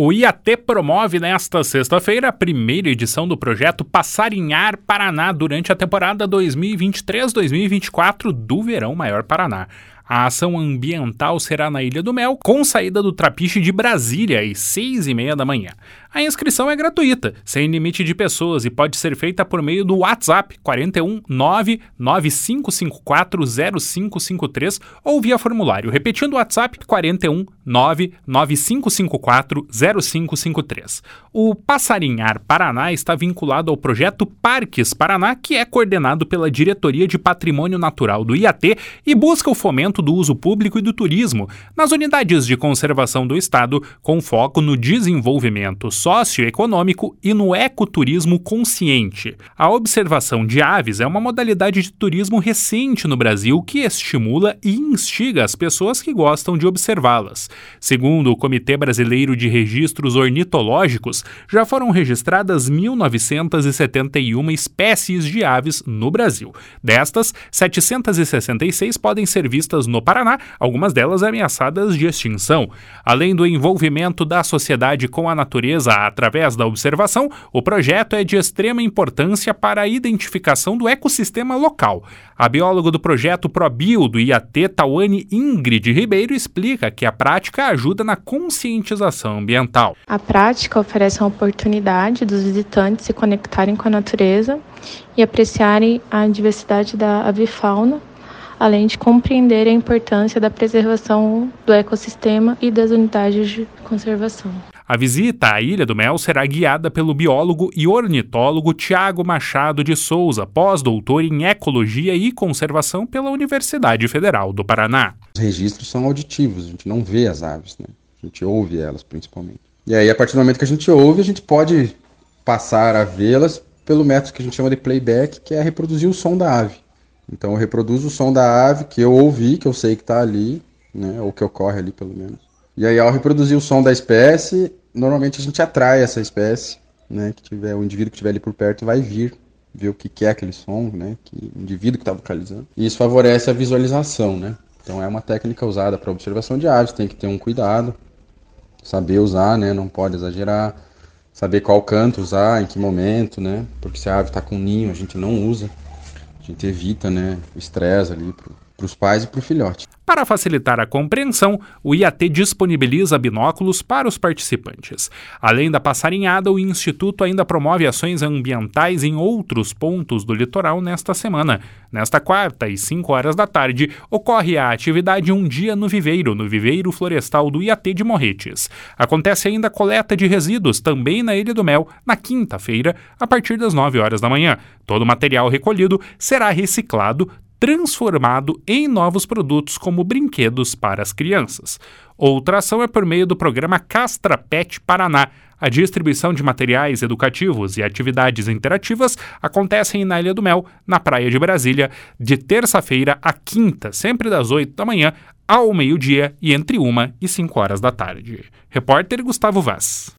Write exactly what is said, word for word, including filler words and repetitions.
O I A T promove nesta sexta-feira a primeira edição do projeto Passarinhar Paraná durante a temporada dois mil e vinte e três dois mil e vinte e quatro do Verão Maior Paraná. A ação ambiental será na Ilha do Mel, com saída do Trapiche de Brasília às seis e meia da manhã. A inscrição é gratuita, sem limite de pessoas e pode ser feita por meio do WhatsApp quatro um nove nove cinco cinco quatro zero cinco cinco três ou via formulário. Repetindo o WhatsApp quatro um nove nove cinco cinco quatro zero cinco cinco três. O Passarinhar Paraná está vinculado ao projeto Parques Paraná, que é coordenado pela Diretoria de Patrimônio Natural do I A T e busca o fomento do uso público e do turismo nas unidades de conservação do Estado, com foco no desenvolvimento socioeconômico e no ecoturismo consciente. A observação de aves é uma modalidade de turismo recente no Brasil que estimula e instiga as pessoas que gostam de observá-las. Segundo o Comitê Brasileiro de Registros Ornitológicos, já foram registradas mil novecentas e setenta e uma espécies de aves no Brasil. Destas, setecentas e sessenta e seis podem ser vistas no Paraná, algumas delas ameaçadas de extinção. Além do envolvimento da sociedade com a natureza através da observação, o projeto é de extrema importância para a identificação do ecossistema local. A bióloga do projeto ProBio do I A T, Tawane Ingrid Ribeiro, explica que a prática ajuda na conscientização ambiental. A prática oferece uma oportunidade dos visitantes se conectarem com a natureza e apreciarem a diversidade da avifauna, além de compreender a importância da preservação do ecossistema e das unidades de conservação. A visita à Ilha do Mel será guiada pelo biólogo e ornitólogo Tiago Machado de Souza, pós-doutor em Ecologia e Conservação pela Universidade Federal do Paraná. Os registros são auditivos, a gente não vê as aves, né? A gente ouve elas principalmente. E aí, a partir do momento que a gente ouve, a gente pode passar a vê-las pelo método que a gente chama de playback, que é reproduzir o som da ave. Então eu reproduzo o som da ave que eu ouvi, que eu sei que está ali, né, ou que ocorre ali pelo menos. E aí ao reproduzir o som da espécie, normalmente a gente atrai essa espécie, né, que tiver, o indivíduo que estiver ali por perto vai vir, ver o que, que é aquele som, né, que o indivíduo que está vocalizando. E isso favorece a visualização, né. Então é uma técnica usada para observação de aves, tem que ter um cuidado, saber usar, né, não pode exagerar, saber qual canto usar, em que momento, né, porque se a ave está com ninho a gente não usa. A gente evita, né, o estresse ali para os pais e para o filhote. Para facilitar a compreensão, o I A T disponibiliza binóculos para os participantes. Além da passarinhada, o Instituto ainda promove ações ambientais em outros pontos do litoral nesta semana. Nesta quarta, às cinco horas da tarde, ocorre a atividade Um Dia no Viveiro, no Viveiro Florestal do I A T de Morretes. Acontece ainda a coleta de resíduos, também na Ilha do Mel, na quinta-feira, a partir das nove horas da manhã. Todo o material recolhido será reciclado, transformado em novos produtos como brinquedos para as crianças. Outra ação é por meio do programa Castra Pet Paraná. A distribuição de materiais educativos e atividades interativas acontecem na Ilha do Mel, na Praia de Brasília, de terça-feira a quinta, sempre das oito da manhã ao meio-dia e entre uma e cinco horas da tarde. Repórter Gustavo Vaz.